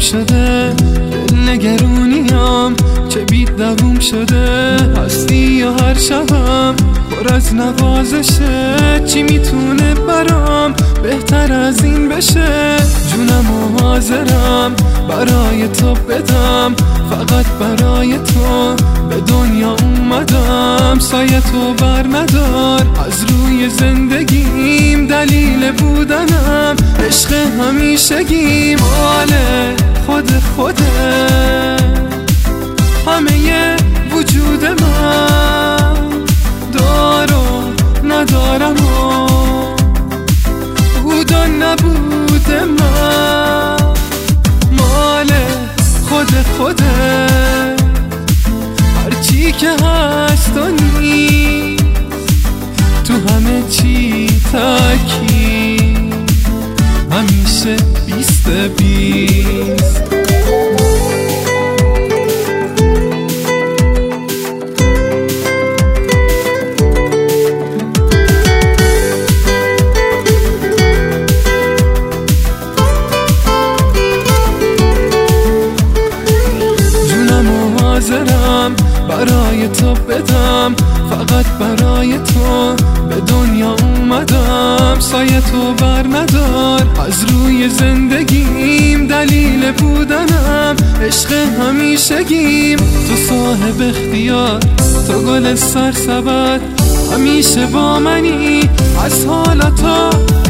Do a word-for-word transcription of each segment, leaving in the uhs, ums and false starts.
شده، دل نگرونیام که بید دووم شده. هستی یا هر شبم پر از نوازشه، چی میتونه برام بهتر از این بشه؟ جونم و حاضرم برای تو بدم، فقط برای تو به دنیا اومدم. سایه تو بر ندار از روی زندگیم، دلیل بودنم عشق همیشگیم. ماله خود خوده همه وجود من، دار و ندارم و بود و نبود من. مال خود خوده هرچی که هست و نیست، تو همه چی تکی همیشه بیست بیست. حاضرم برای تو بدم، فقط برای تو به دنیا اومدم. سایه تو بر ندار از روی زندگیم، دلیل بودنم عشق همیشگیم. تو صاحب اختیار، تو گل سرسبد، همیشه با منی از حالا تا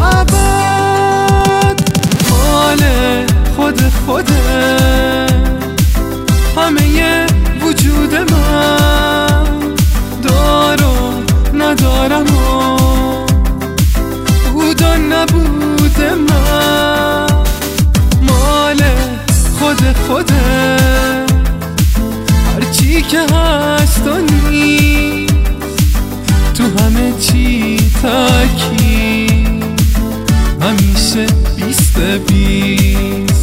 ابد. مال خود خوده همه وجود من، دار و ندارم و بود و نبود من. مال خود خوده هرچی که هست و نیست، تو همه چی تکی همیشه بیست بیست.